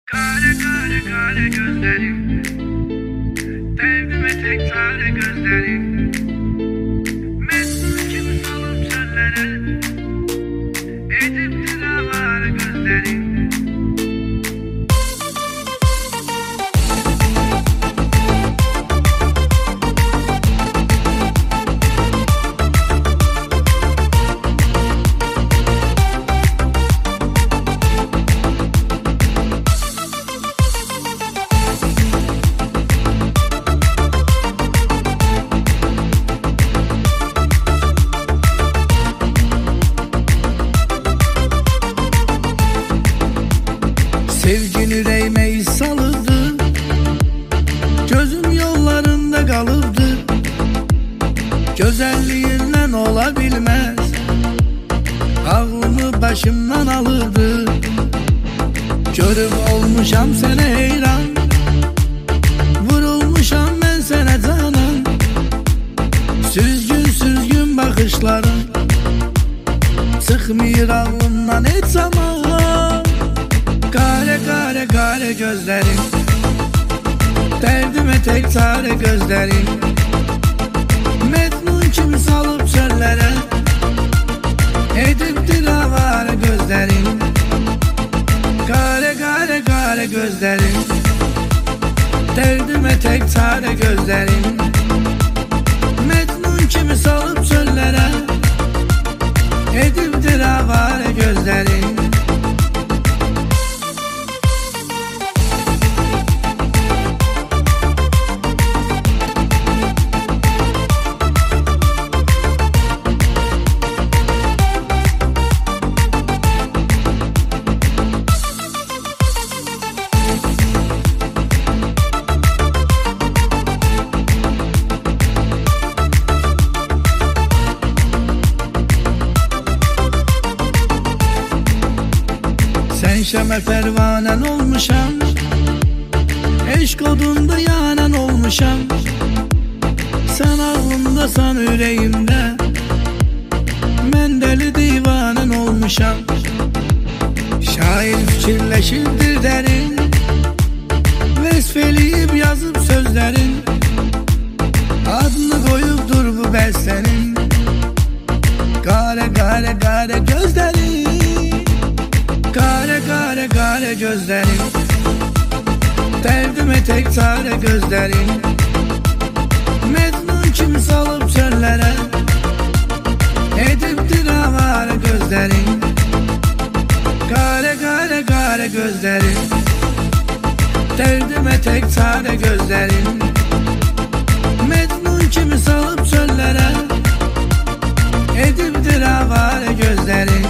Kare kare kare gözlerim, derdime tek çare gözlerim. Mecnun gibi salıp çöllere, ediptir avare gözlerim. Sevgin yüreğime salıdı, gözüm yollarında kalıbdı. Güzelliğinden olabilmez, aklımı başımdan alırdı. Görüp olmuşam sana heyran, vurulmuşam ben sana canan. Süzgün süzgün bakışların sıkmıyor aklımdan hiç zaman. Kare kare kare gözlerim, derdime tek çare gözlerim. Mecnun kimi salıp çöllere, ediptir avare gözlerim. Kare kare kare gözlerim, derdime tek çare gözlerim. Mecnun kimi salıp çöllere, ediptir avare gözlerim. Sen şeme pervanen olmuşam, eşk odunda yanan olmuşam. Sen ağlımda san yüreğimde, men deli divanen olmuşam. Şair fikirleşirdir derin, vesfeleyip yazıp sözlerin. Adını koyupdur bu bestenin, kare kare kare gözlerin. Kare kare kare gözlerim, derdime tek çare gözlerim. Mecnun kimi salıp çöllere, ediptir avare gözlerim. Kare kare kare gözlerim, derdime tek çare gözlerim. Mecnun kimi salıp çöllere, ediptir avare gözlerim.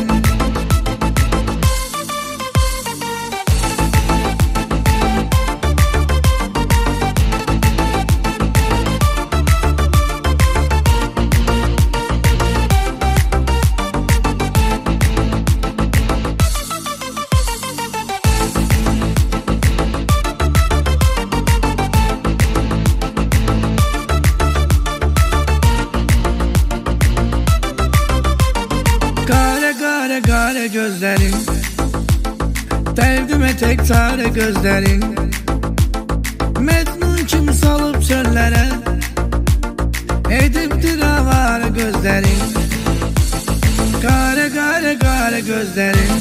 Kare kare gözlerim, derdime tek çare gözlerim. Mecnun kimi salıp çöllere, ediptir avare gözlerim. Kare kare kare gözlerim,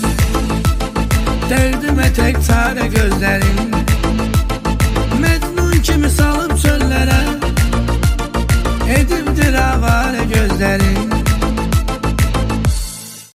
derdime tek çare gözlerim. Mecnun kimi salıp